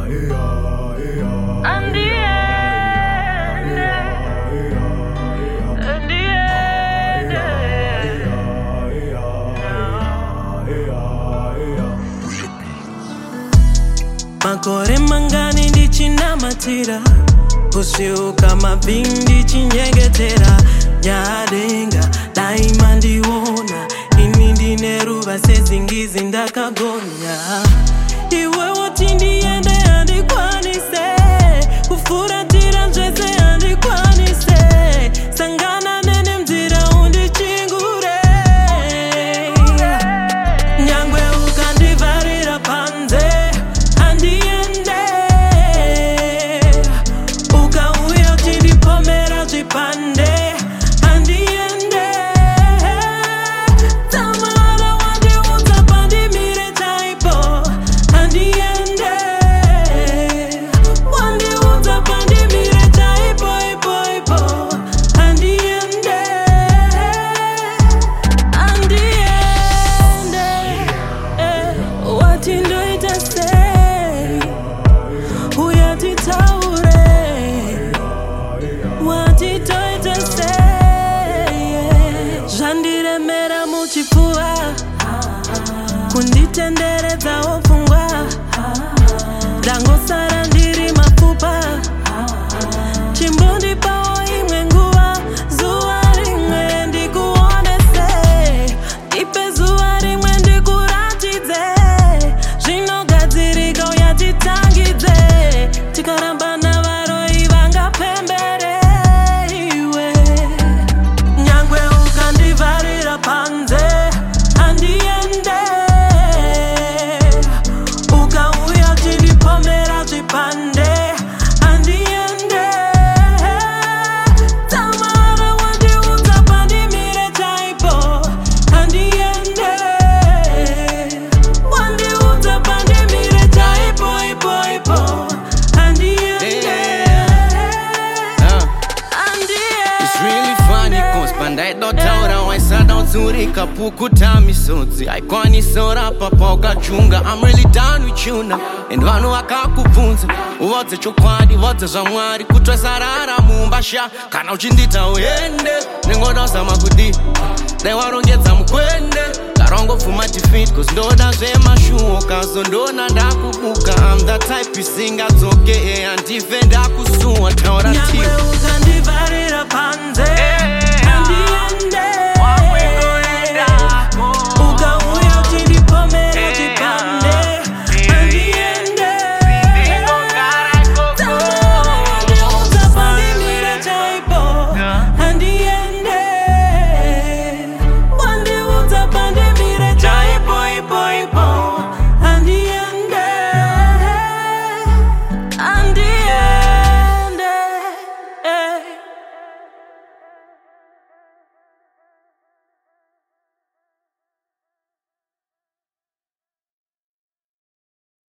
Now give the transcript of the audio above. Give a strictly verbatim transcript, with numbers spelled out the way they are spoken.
And the end, and the end, makore mangani ndichinamatira kusiuka mavindi chinyengetera nyadenga daima ndiwona ini ndine ruva sezingizi ndakagonya iwe woti ndiende andikwanise kufuratira zvese andikwanise sangana nene mzira undichingure nyangwe ukandivharira panze andiende ukauya uchindipomera zvipande andiende tamara wandiudza pandimire chaipo andiende wandiudza pandimire chaipo ipo ipo andiende andiende eh, wati ndoita sei uyatitaure wati toita sei zvandiremera muchipfuva kunditenderedzawo pfungwa ndangosara ndiri mapfupa chimbondipawo imwe nguva zuva rimwe ndikuonese ipe zuva rimwe ndikuratidze zvinogadzirika uyatitangidze tikarambana varoi vangapembere iwe nyangwe ukandivharira panze andiende ukauya uchindipomera zvipande andiende tamara wandiudza pandimire chaipo andiende wandiudza pandimire chaipo ipo ipo andiende It's really funny cause pandaidotaura waisada uzurika pukuta misodzi aikwanisora papa ukachunga I'm really down with you now and vanhu vakakubvunza uvodze chokwadi vodze zvamwari kutosarara mumbasha kana uchindita uende nengodazama kudi dai warongedza mukwende karongopfuma defeat cause ndoda zvemashuo kazondona ndakubuka I'm the type isingadzoke handife ndakusuwa taura nyangwe tiwo ukandivharira